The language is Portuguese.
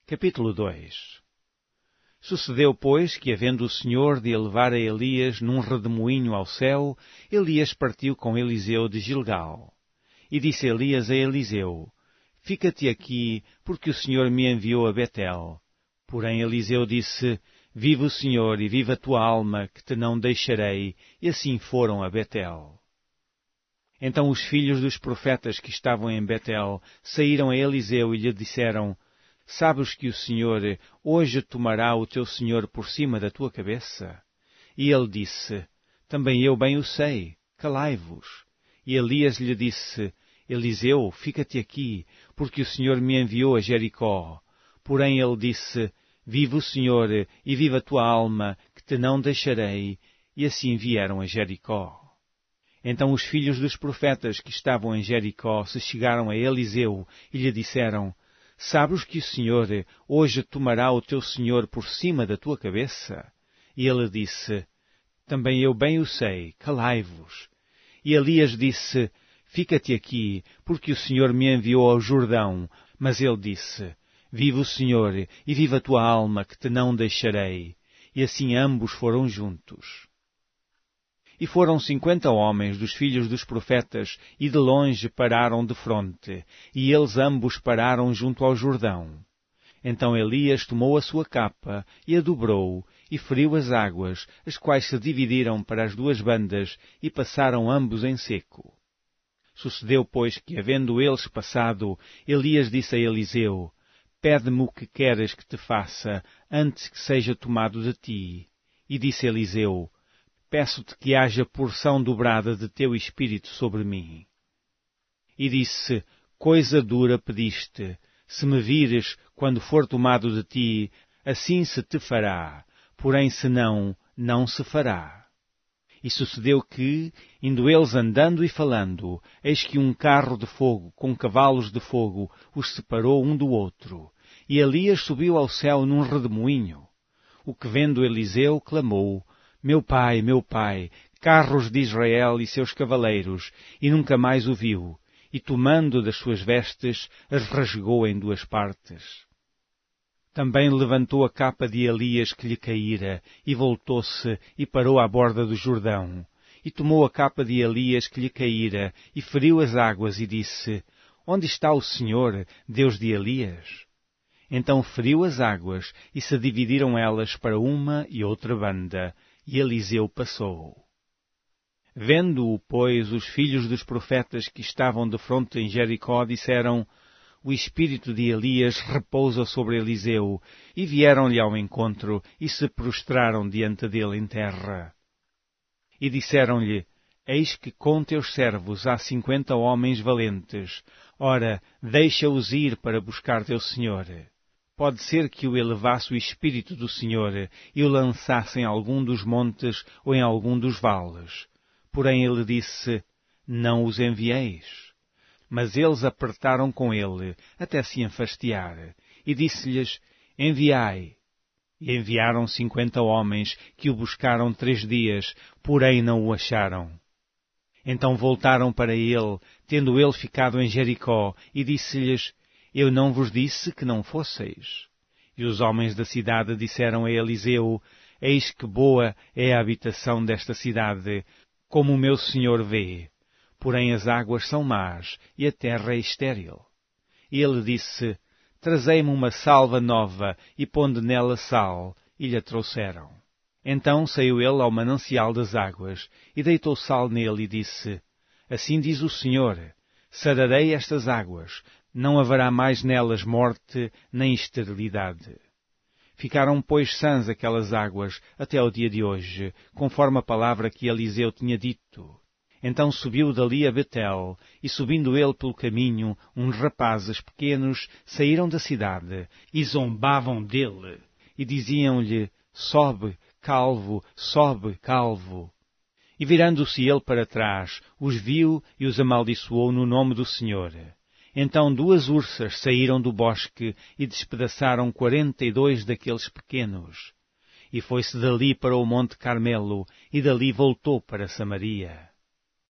Capítulo 2. Sucedeu, pois, que, havendo o Senhor de elevar a Elias num redemoinho ao céu, Elias partiu com Eliseu de Gilgal. E disse Elias a Eliseu: Fica-te aqui, porque o Senhor me enviou a Betel. Porém Eliseu disse: Vive o Senhor e vive a tua alma, que te não deixarei. E assim foram a Betel. Então os filhos dos profetas que estavam em Betel saíram a Eliseu e lhe disseram: Sabes que o Senhor hoje tomará o teu senhor por cima da tua cabeça? E ele disse: Também eu bem o sei, calai-vos. E Elias lhe disse: Eliseu, fica-te aqui, porque o Senhor me enviou a Jericó. Porém ele disse: Vive o Senhor e vive a tua alma, que te não deixarei. E assim vieram a Jericó. Então os filhos dos profetas que estavam em Jericó se chegaram a Eliseu e lhe disseram: Sabes que o Senhor hoje tomará o teu senhor por cima da tua cabeça? E ele disse: Também eu bem o sei, calai-vos. E Elias disse: Fica-te aqui, porque o Senhor me enviou ao Jordão. Mas ele disse: Vive o Senhor e vive a tua alma, que te não deixarei. E assim ambos foram juntos. E foram 50 homens dos filhos dos profetas, e de longe pararam de fronte, e eles ambos pararam junto ao Jordão. Então Elias tomou a sua capa, e a dobrou, e feriu as águas, as quais se dividiram para as duas bandas, e passaram ambos em seco. Sucedeu, pois, que, havendo eles passado, Elias disse a Eliseu: Pede-me o que queres que te faça, antes que seja tomado de ti. E disse Eliseu: Peço-te que haja porção dobrada de teu espírito sobre mim. E disse: Coisa dura pediste. Se me vires, quando for tomado de ti, assim se te fará. Porém, se não, não se fará. E sucedeu que, indo eles andando e falando, eis que um carro de fogo, com cavalos de fogo, os separou um do outro. E Elias subiu ao céu num redemoinho. O que vendo Eliseu, clamou: Meu pai, carros de Israel e seus cavaleiros, e nunca mais o viu, e tomando das suas vestes, as rasgou em duas partes. Também levantou a capa de Elias que lhe caíra, e voltou-se, e parou à borda do Jordão. E tomou a capa de Elias que lhe caíra, e feriu as águas, e disse: Onde está o Senhor, Deus de Elias? Então feriu as águas, e se dividiram elas para uma e outra banda, e Eliseu passou. Vendo-o, pois, os filhos dos profetas que estavam de fronte em Jericó disseram: O espírito de Elias repousa sobre Eliseu, e vieram-lhe ao encontro, e se prostraram diante dele em terra. E disseram-lhe: Eis que com teus servos há 50 homens valentes. Ora, deixa-os ir para buscar teu senhor. Pode ser que o elevasse o Espírito do Senhor e o lançasse em algum dos montes ou em algum dos vales. Porém ele disse: Não os envieis. Mas eles apertaram com ele, até se enfastiar, e disse-lhes: Enviai. E enviaram 50 homens, que o buscaram 3 dias, porém não o acharam. Então voltaram para ele, tendo ele ficado em Jericó, e disse-lhes: Eu não vos disse que não fosseis. E os homens da cidade disseram a Eliseu: Eis que boa é a habitação desta cidade, como o meu senhor vê. Porém as águas são más, e a terra é estéril. E ele disse: Trazei-me uma salva nova, e ponde nela sal. E lhe a trouxeram. Então saiu ele ao manancial das águas, e deitou sal nele, e disse: Assim diz o Senhor: Sararei estas águas, não haverá mais nelas morte nem esterilidade. Ficaram, pois, sãs aquelas águas até ao dia de hoje, conforme a palavra que Eliseu tinha dito. Então subiu dali a Betel, e subindo ele pelo caminho, uns rapazes pequenos saíram da cidade, e zombavam dele, e diziam-lhe: Sobe, calvo, sobe, calvo. E virando-se ele para trás, os viu e os amaldiçoou no nome do Senhor. Então 2 ursas saíram do bosque e despedaçaram 42 daqueles pequenos. E foi-se dali para o monte Carmelo, e dali voltou para Samaria.